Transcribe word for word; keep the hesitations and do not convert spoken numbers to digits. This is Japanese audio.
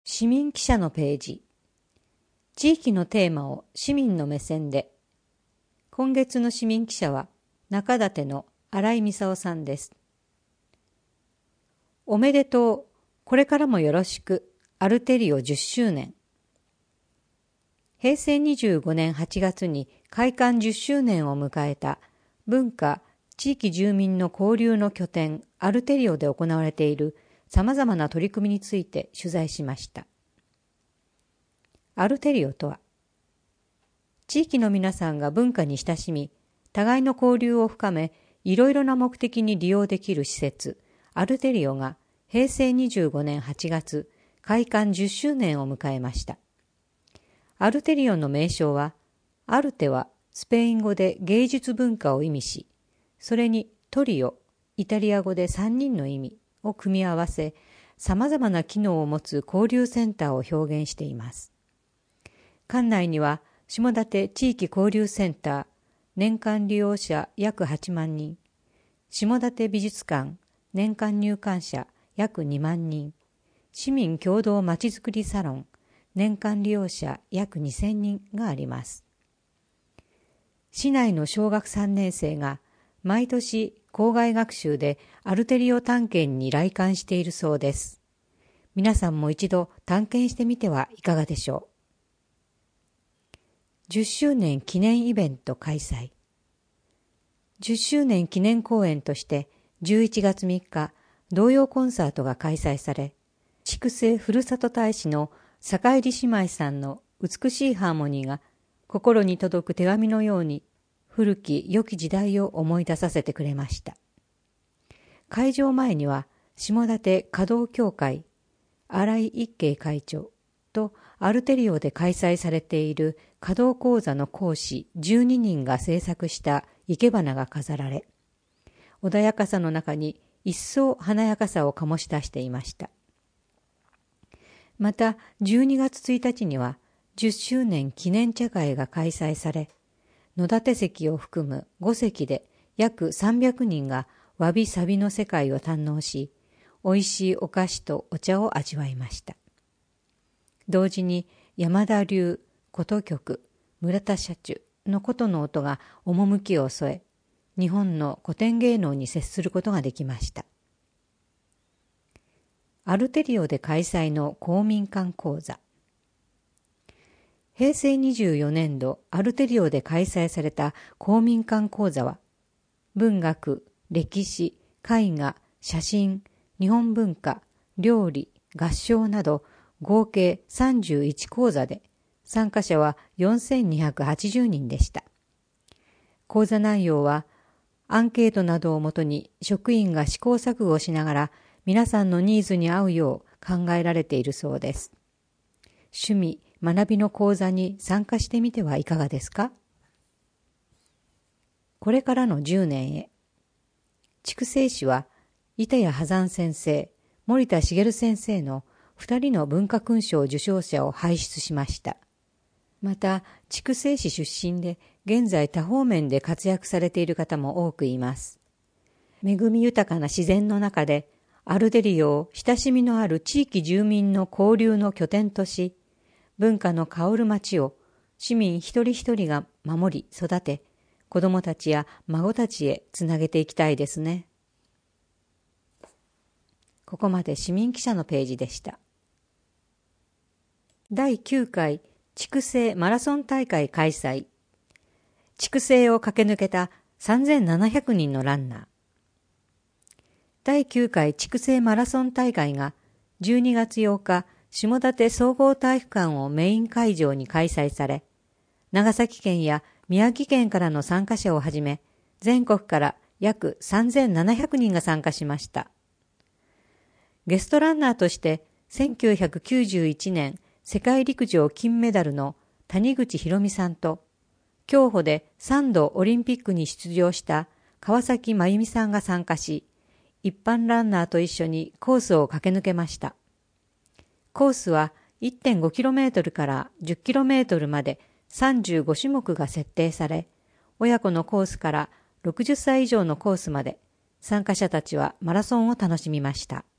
市民記者のページ。地域のテーマを市民の目線で。今月の市民記者は中館の新井美沙夫さんです。おめでとう。これからもよろしく。アルテリオじゅっしゅうねん。へいせいにじゅうごねんはちがつに開館じゅっしゅうねんを迎えた文化・地域住民の交流の拠点アルテリオで行われているさまざまな取り組みについて取材しました。アルテリオとは、地域の皆さんが文化に親しみ、互いの交流を深め、いろいろな目的に利用できる施設、アルテリオがへいせいにじゅうごねんはちがつ、開館じゅっしゅうねんを迎えました。アルテリオの名称は、アルテはスペイン語で芸術文化を意味し、それにトリオ、イタリア語でさんにんの意味を組み合わせ、様々な機能を持つ交流センターを表現しています。館内には、下館地域交流センター、年間利用者約はちまんにん、下館美術館、年間入館者約にまんにん、市民共同まちづくりサロン、年間利用者約にせんにんがあります。市内の小学さんねんせいが毎年校外学習でアルテリオ探検に来館しているそうです。皆さんも一度探検してみてはいかがでしょう。じゅっしゅうねん記念イベント開催。じゅっしゅうねん記念公演としてじゅういちがつみっか、童謡コンサートが開催され、筑西ふるさと大使の坂入姉妹さんの美しいハーモニーが心に届く手紙のように古き良き時代を思い出させてくれました。会場前には下館華道協会、新井一慶会長とアルテリオで開催されている華道講座の講師じゅうににんが制作した生け花が飾られ、穏やかさの中に一層華やかさを醸し出していました。またじゅうにがつついたちにはじゅっしゅうねん記念茶会が開催され、野立席を含むごせきで約さんびゃくにんがわびさびの世界を堪能し、おいしいお菓子とお茶を味わいました。同時に山田流琴曲、村田社中の琴の音が趣を添え、日本の古典芸能に接することができました。アルテリオで開催の公民館講座。へいせいにじゅうよねんどアルテリオで開催された公民館講座は、文学、歴史、絵画、写真、日本文化、料理、合唱など合計さんじゅういちこうざで、参加者はよんせんにひゃくはちじゅうにんでした。講座内容は、アンケートなどをもとに職員が試行錯誤しながら皆さんのニーズに合うよう考えられているそうです。趣味、学びの講座に参加してみてはいかがですか？これからのじゅうねんへ。筑西市は、板谷波山先生、森田茂先生のふたりの文化勲章受章者を輩出しました。また、筑西市出身で、現在多方面で活躍されている方も多くいます。恵み豊かな自然の中で、アルテリオを親しみのある地域住民の交流の拠点とし、文化の香る街を市民一人一人が守り育て、子どもたちや孫たちへつなげていきたいですね。ここまで市民記者のページでした。だいきゅうかい筑西マラソン大会開催。筑西を駆け抜けたさんぜんななひゃくにんのランナー。だいきゅうかい筑西マラソン大会がじゅうにがつようか、下館総合体育館をメイン会場に開催され、長崎県や宮城県からの参加者をはじめ、全国から約さんぜんななひゃくにんが参加しました。ゲストランナーとして、せんきゅうひゃくきゅうじゅういちねん世界陸上金メダルの谷口博美さんと、競歩でさんどオリンピックに出場した川崎真由美さんが参加し、一般ランナーと一緒にコースを駆け抜けました。コースは いってんごキロメートル からじゅっキロメートルまでさんじゅうごしゅもくが設定され、親子のコースからろくじゅっさい以上のコースまで参加者たちはマラソンを楽しみました。